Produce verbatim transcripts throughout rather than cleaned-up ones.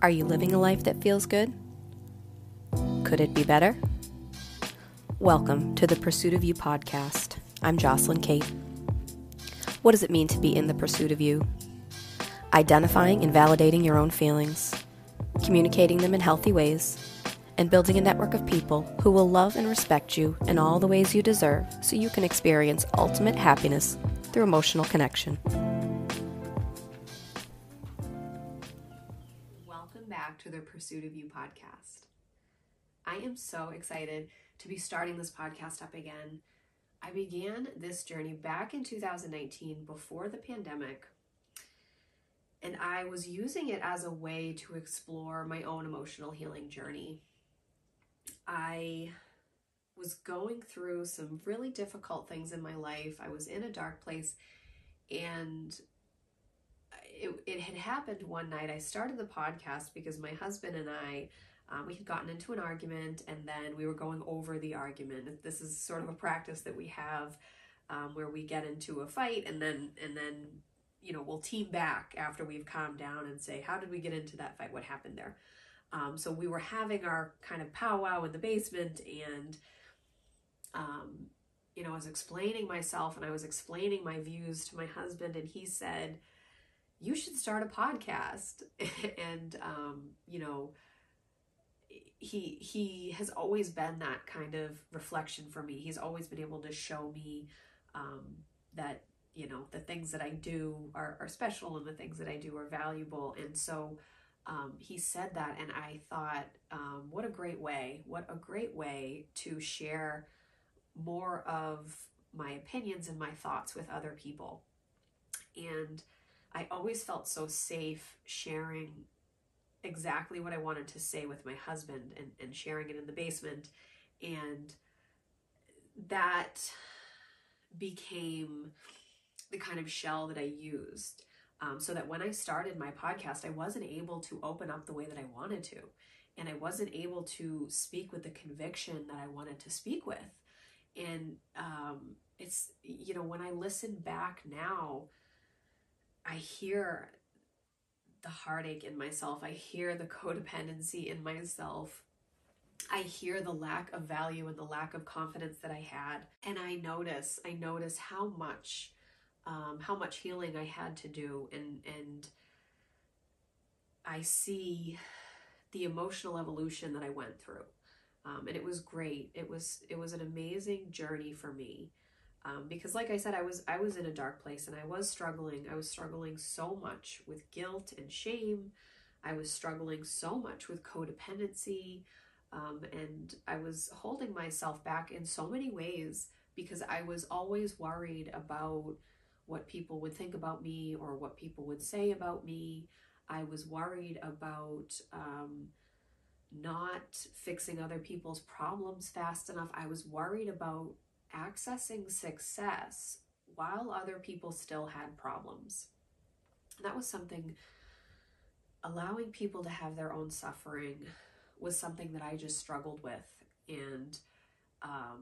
Are you living a life that feels good? Could it be better? Welcome to the Pursuit of You podcast. I'm Jocelyn Kate. What does it mean to be in the pursuit of you? Identifying and validating your own feelings, communicating them in healthy ways, and building a network of people who will love and respect you in all the ways you deserve so you can experience ultimate happiness through emotional connection. Welcome back to the Pursuit of You podcast. I am so excited to be starting this podcast up again. I began this journey back in two thousand nineteen before the pandemic, and I was using it as a way to explore my own emotional healing journey. I was going through some really difficult things in my life. I was in a dark place, and it, it had happened one night. I started the podcast because my husband and I, um, we had gotten into an argument, and then we were going over the argument. This is sort of a practice that we have um, where we get into a fight, and then, and then, you know, we'll team back after we've calmed down and say, how did we get into that fight? What happened there? Um, so we were having our kind of powwow in the basement, and, um, you know, I was explaining myself and I was explaining my views to my husband, and he said, you should start a podcast. and, um, you know, he, he has always been that kind of reflection for me. He's always been able to show me, um, that, you know, the things that I do are, are special, and the things that I do are valuable. And so, Um, he said that, and I thought, um, what a great way, what a great way to share more of my opinions and my thoughts with other people. And I always felt so safe sharing exactly what I wanted to say with my husband, and, and sharing it in the basement. And that became the kind of shell that I used. Um, so that when I started my podcast, I wasn't able to open up the way that I wanted to. And I wasn't able to speak with the conviction that I wanted to speak with. And um, it's, you know, when I listen back now, I hear the heartache in myself. I hear the codependency in myself. I hear the lack of value and the lack of confidence that I had. And I notice, I notice how much Um, how much healing I had to do, and and I see the emotional evolution that I went through, um, and it was great. It was it was an amazing journey for me, um, because, like I said, I was I was in a dark place, and I was struggling. I was struggling so much with guilt and shame. I was struggling so much with codependency, um, and I was holding myself back in so many ways because I was always worried about what people would think about me or what people would say about me. I was worried about um, not fixing other people's problems fast enough. I was worried about accessing success while other people still had problems. And that was something, allowing people to have their own suffering was something that I just struggled with. And um,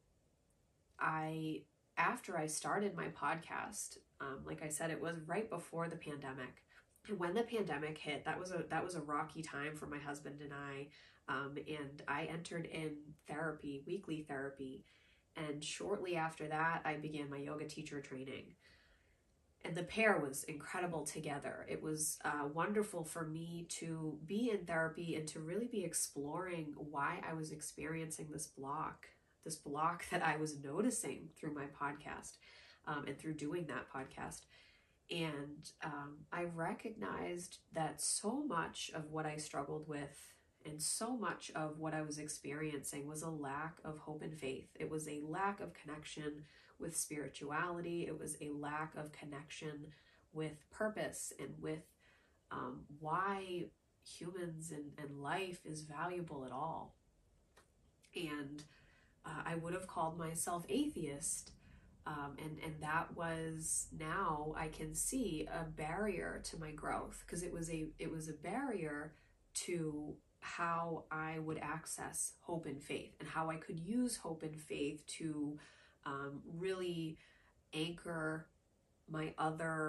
I after I started my podcast, um, like I said, it was right before the pandemic. And when the pandemic hit, that was a that was a rocky time for my husband and I. Um, and I entered in therapy, weekly therapy. And shortly after that, I began my yoga teacher training. And the pair was incredible together. It was uh, wonderful for me to be in therapy and to really be exploring why I was experiencing this block. This block that I was noticing through my podcast, um, and through doing that podcast. And um, I recognized that so much of what I struggled with and so much of what I was experiencing was a lack of hope and faith. It was a lack of connection with spirituality. It was a lack of connection with purpose and with um, why humans and, and life is valuable at all. And Uh, I would have called myself atheist, um, and, and that was, now I can see, a barrier to my growth, because it was a it was a barrier to how I would access hope and faith, and how I could use hope and faith to um, really anchor my other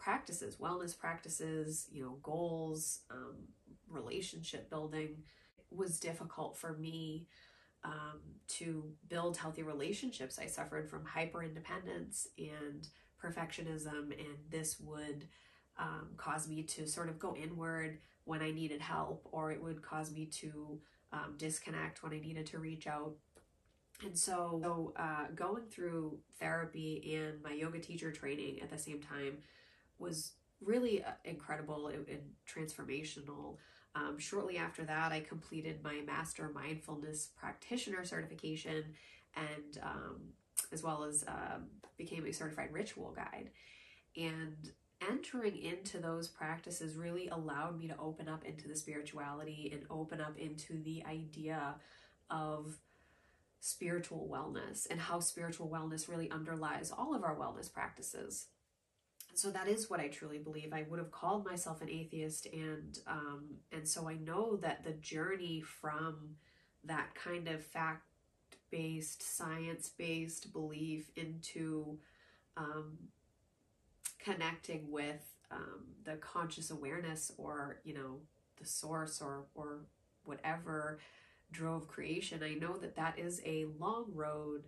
practices, wellness practices, you know, goals, um, relationship building, was difficult for me um, to build healthy relationships. I suffered from hyper independence and perfectionism, and this would um, cause me to sort of go inward when I needed help, or it would cause me to um, disconnect when I needed to reach out. And so, so uh, going through therapy and my yoga teacher training at the same time was really uh, incredible and, and transformational. Um, shortly after that, I completed my Master Mindfulness Practitioner certification, and um, as well as um, became a certified ritual guide. And entering into those practices really allowed me to open up into the spirituality and open up into the idea of spiritual wellness and how spiritual wellness really underlies all of our wellness practices. So that is what I truly believe. I would have called myself an atheist, and um, and so I know that the journey from that kind of fact-based, science-based belief into um, connecting with um, the conscious awareness, or you know, the source, or or whatever drove creation. I know that that is a long road,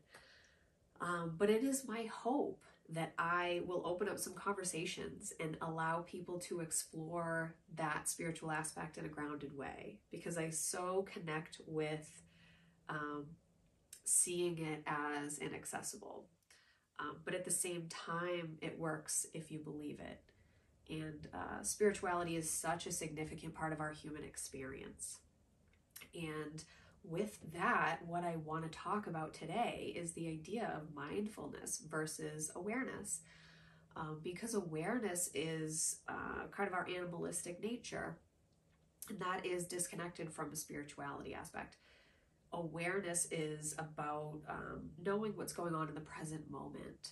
um, but it is my hope that I will open up some conversations and allow people to explore that spiritual aspect in a grounded way, because I so connect with um, seeing it as inaccessible. Um, but at the same time, it works if you believe it. And uh, spirituality is such a significant part of our human experience. And with that, what I want to talk about today is the idea of mindfulness versus awareness. Um, because awareness is uh, kind of our animalistic nature, and that is disconnected from a spirituality aspect. Awareness is about um, knowing what's going on in the present moment.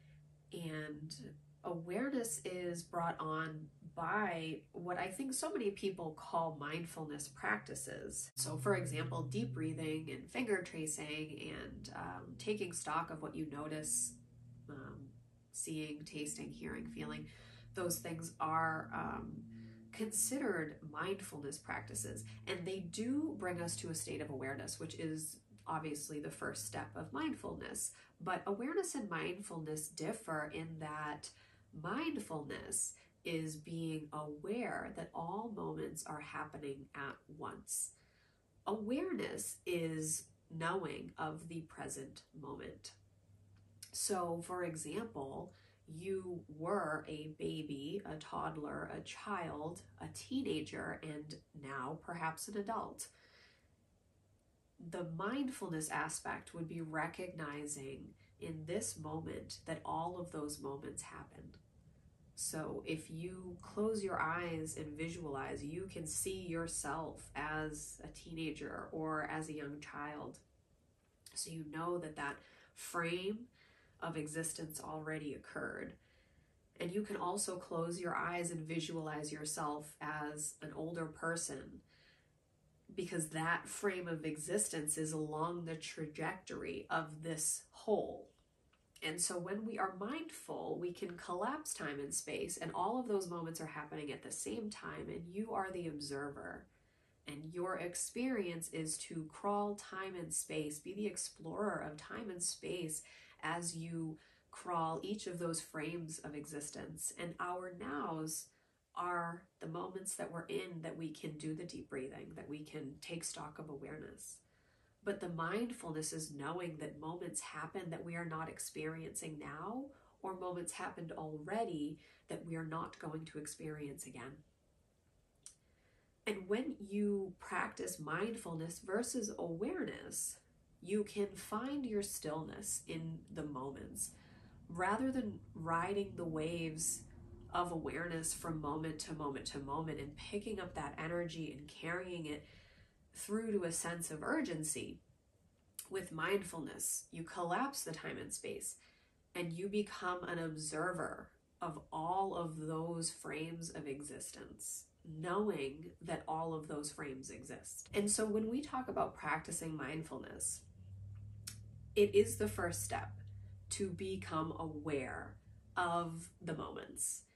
And awareness is brought on by what I think so many people call mindfulness practices. So for example, deep breathing and finger tracing and um, taking stock of what you notice, um, seeing, tasting, hearing, feeling, those things are um, considered mindfulness practices. And they do bring us to a state of awareness, which is obviously the first step of mindfulness. But awareness and mindfulness differ in that mindfulness is being aware that all moments are happening at once. Awareness is knowing of the present moment. So, for example, you were a baby, a toddler, a child, a teenager, and now perhaps an adult. The mindfulness aspect would be recognizing in this moment that all of those moments happened. So if you close your eyes and visualize, you can see yourself as a teenager or as a young child. So you know that that frame of existence already occurred. And you can also close your eyes and visualize yourself as an older person, because that frame of existence is along the trajectory of this whole. And so when we are mindful, we can collapse time and space, and all of those moments are happening at the same time, and you are the observer. And your experience is to crawl time and space, be the explorer of time and space as you crawl each of those frames of existence. And our nows are the moments that we're in, that we can do the deep breathing, that we can take stock of awareness. But the mindfulness is knowing that moments happen that we are not experiencing now, or moments happened already that we are not going to experience again. And when you practice mindfulness versus awareness, you can find your stillness in the moments, rather than riding the waves of awareness from moment to moment to moment and picking up that energy and carrying it through to a sense of urgency. With mindfulness, you collapse the time and space, and you become an observer of all of those frames of existence, knowing that all of those frames exist. And so when we talk about practicing mindfulness, it is the first step to become aware of the moments.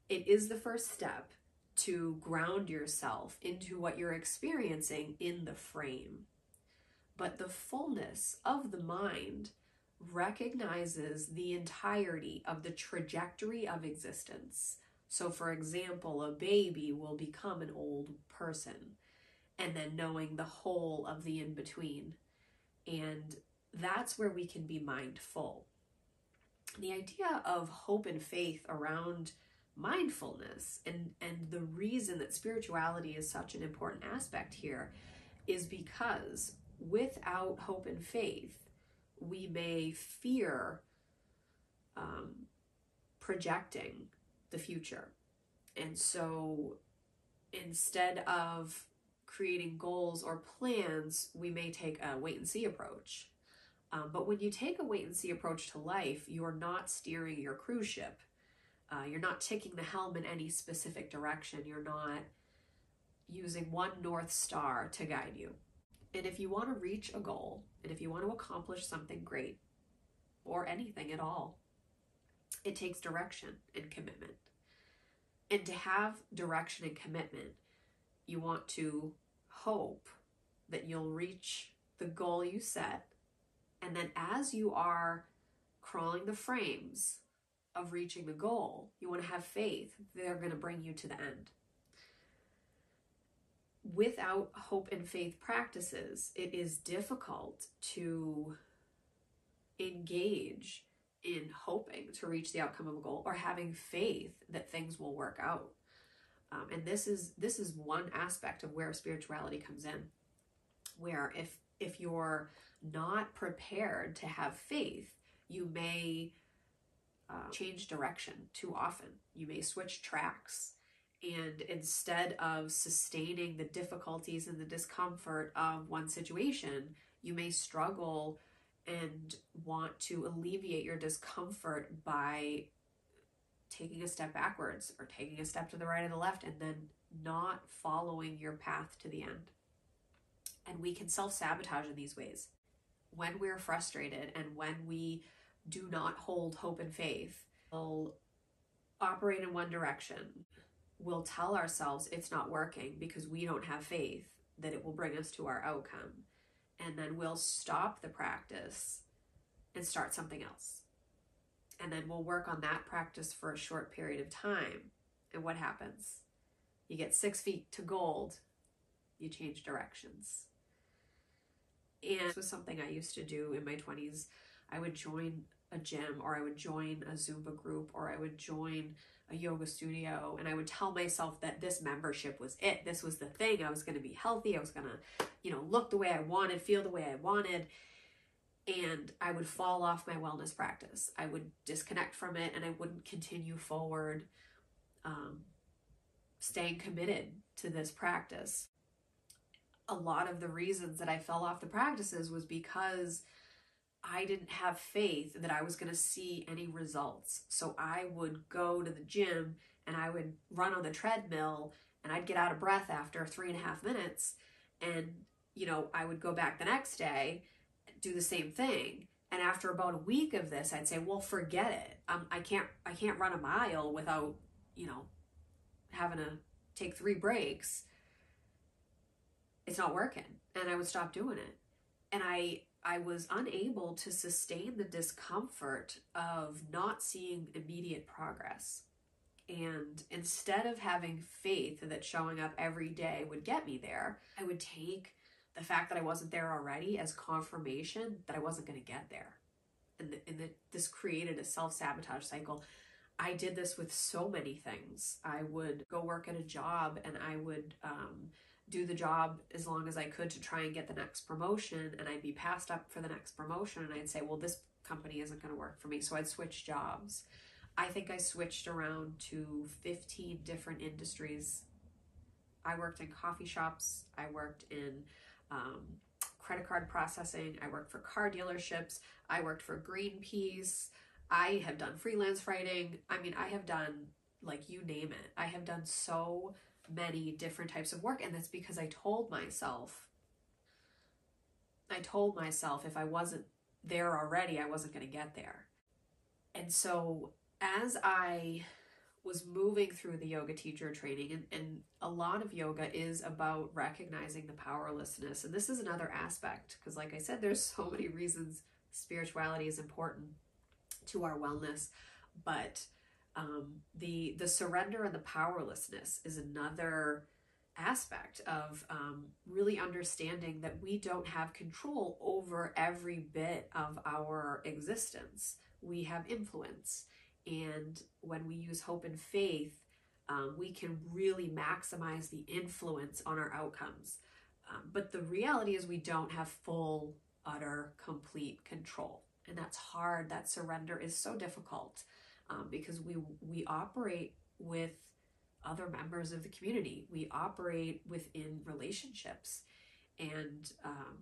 It is the first step to ground yourself into what you're experiencing in the frame. But the fullness of the mind recognizes the entirety of the trajectory of existence. So, for example, a baby will become an old person, and then knowing the whole of the in-between. And that's where we can be mindful. The idea of hope and faith around mindfulness, and, and the reason that spirituality is such an important aspect here is because without hope and faith, we may fear um, projecting the future. And so instead of creating goals or plans, we may take a wait and see approach. Um, but when you take a wait and see approach to life, you're not steering your cruise ship. Uh, you're not ticking the helm in any specific direction. You're not using one North Star to guide you. And if you want to reach a goal, and if you want to accomplish something great, or anything at all, it takes direction and commitment. And to have direction and commitment, you want to hope that you'll reach the goal you set. And then as you are crawling the frames of reaching the goal, you want to have faith they're going to bring you to the end. Without hope and faith practices, it is difficult to engage in hoping to reach the outcome of a goal or having faith that things will work out. Um, and this is this is one aspect of where spirituality comes in, where if if you're not prepared to have faith, you may uh, change direction too often. You may switch tracks. And instead of sustaining the difficulties and the discomfort of one situation, you may struggle and want to alleviate your discomfort by taking a step backwards or taking a step to the right or the left, and then not following your path to the end. And we can self-sabotage in these ways. When we're frustrated and when we do not hold hope and faith, we'll operate in one direction. We'll tell ourselves it's not working because we don't have faith that it will bring us to our outcome. And then we'll stop the practice and start something else. And then we'll work on that practice for a short period of time. And what happens? You get six feet to gold, you change directions. And this was something I used to do in my twenties. I would join a gym, or I would join a Zumba group, or I would join a yoga studio, and I would tell myself that this membership was it. This was the thing. I was going to be healthy. I was going to, you know, look the way I wanted, feel the way I wanted. And I would fall off my wellness practice. I would disconnect from it, and I wouldn't continue forward, um, staying committed to this practice. A lot of the reasons that I fell off the practices was because I didn't have faith that I was going to see any results. So I would go to the gym and I would run on the treadmill, and I'd get out of breath after three and a half minutes. And, you know, I would go back the next day, do the same thing. And after about a week of this, I'd say, well, forget it. Um, I can't, I can't run a mile without, you know, having to take three breaks. It's not working. And I would stop doing it. And I, I was unable to sustain the discomfort of not seeing immediate progress. And instead of having faith that showing up every day would get me there, I would take the fact that I wasn't there already as confirmation that I wasn't going to get there. And, the, and the, this created a self-sabotage cycle. I did this with so many things. I would go work at a job, and I would um, do the job as long as I could to try and get the next promotion, and I'd be passed up for the next promotion, and I'd say, well, this company isn't going to work for me, so I'd switch jobs. I think I switched around to fifteen different industries. I worked in coffee shops, I worked in um, credit card processing, I worked for car dealerships, I worked for Greenpeace, I have done freelance writing. I mean, I have done, like, you name it. I have done so many different types of work, and that's because I told myself, I told myself if I wasn't there already, I wasn't going to get there. And so as I was moving through the yoga teacher training, and, and a lot of yoga is about recognizing the powerlessness. And this is another aspect, because like I said, there's so many reasons spirituality is important to our wellness, but um, the the surrender and the powerlessness is another aspect of um, really understanding that we don't have control over every bit of our existence. We have influence. And when we use hope and faith, um, we can really maximize the influence on our outcomes. Um, but the reality is we don't have full, utter, complete control. And that's hard. That surrender is so difficult um, because we we operate with other members of the community. We operate within relationships. And um,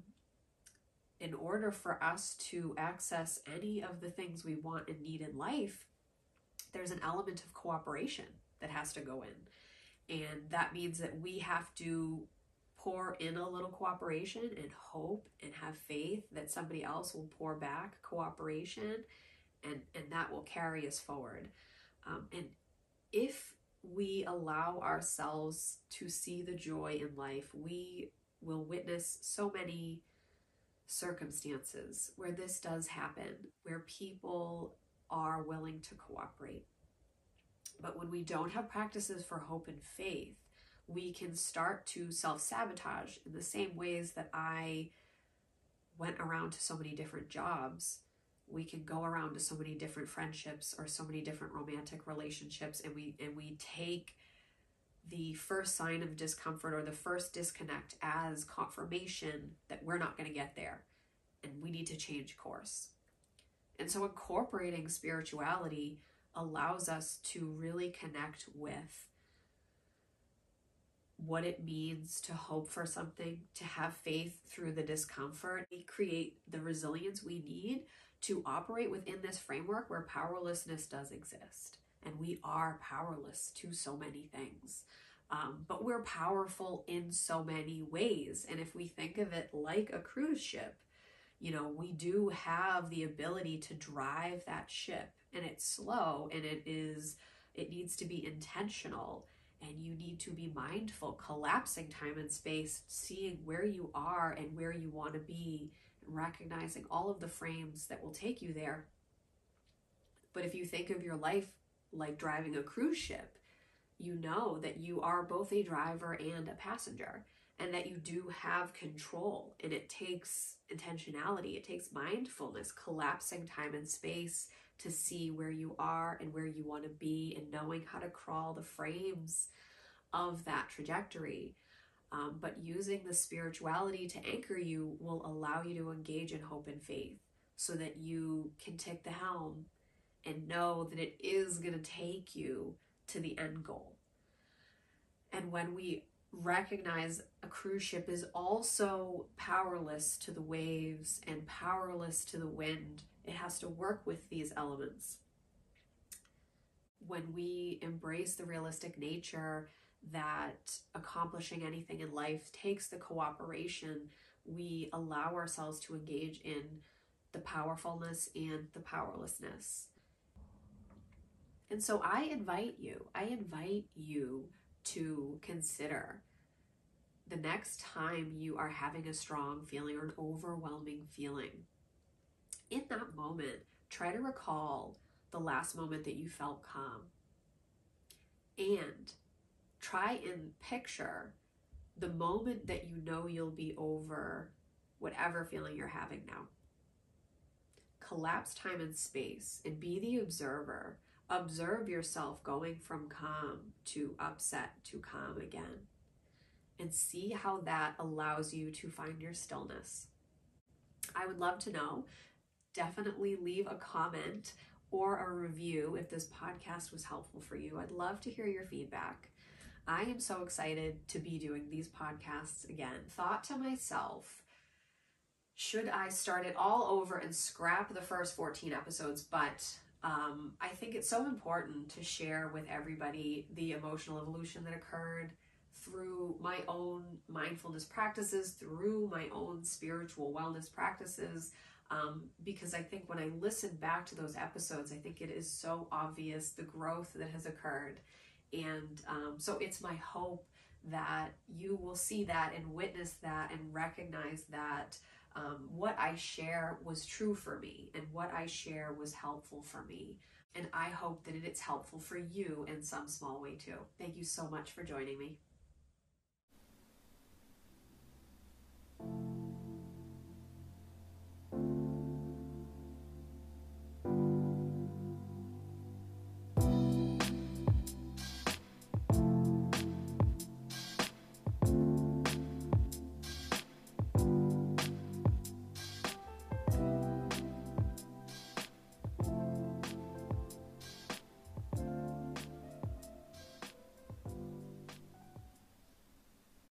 in order for us to access any of the things we want and need in life, there's an element of cooperation that has to go in. And that means that we have to pour in a little cooperation and hope and have faith that somebody else will pour back cooperation, and, and that will carry us forward. Um, and if we allow ourselves to see the joy in life, we will witness so many circumstances where this does happen, where people are willing to cooperate. But when we don't have practices for hope and faith, we can start to self-sabotage in the same ways that I went around to so many different jobs. We can go around to so many different friendships or so many different romantic relationships, and we and we take the first sign of discomfort or the first disconnect as confirmation that we're not going to get there and we need to change course. And so incorporating spirituality allows us to really connect with what it means to hope for something, to have faith through the discomfort. We create the resilience we need to operate within this framework where powerlessness does exist. And we are powerless to so many things. Um, but we're powerful in so many ways. And if we think of it like a cruise ship, you know, we do have the ability to drive that ship, and it's slow, and it is, it needs to be intentional, and you need to be mindful, collapsing time and space, seeing where you are and where you want to be, and recognizing all of the frames that will take you there. But if you think of your life like driving a cruise ship, you know that you are both a driver and a passenger, and that you do have control, and it takes intentionality, it takes mindfulness, collapsing time and space to see where you are and where you want to be, and knowing how to crawl the frames of that trajectory. Um, but using the spirituality to anchor you will allow you to engage in hope and faith so that you can take the helm and know that it is going to take you to the end goal. And when we recognize a cruise ship is also powerless to the waves and powerless to the wind, it has to work with these elements. When we embrace the realistic nature that accomplishing anything in life takes the cooperation, we allow ourselves to engage in the powerfulness and the powerlessness. And so I invite you, I invite you to consider the next time you are having a strong feeling or an overwhelming feeling. In that moment, try to recall the last moment that you felt calm. And try and picture the moment that you know you'll be over whatever feeling you're having now. Collapse time and space and be the observer. Observe yourself going from calm to upset to calm again. And see how that allows you to find your stillness. I would love to know. Definitely leave a comment or a review if this podcast was helpful for you. I'd love to hear your feedback. I am so excited to be doing these podcasts again. Thought to myself, should I start it all over and scrap the first fourteen episodes? But um, I think it's so important to share with everybody the emotional evolution that occurred through my own mindfulness practices, through my own spiritual wellness practices. Um, because I think when I listen back to those episodes, I think it is so obvious the growth that has occurred. And um, so it's my hope that you will see that and witness that and recognize that um, what I share was true for me and what I share was helpful for me. And I hope that it's helpful for you in some small way too. Thank you so much for joining me.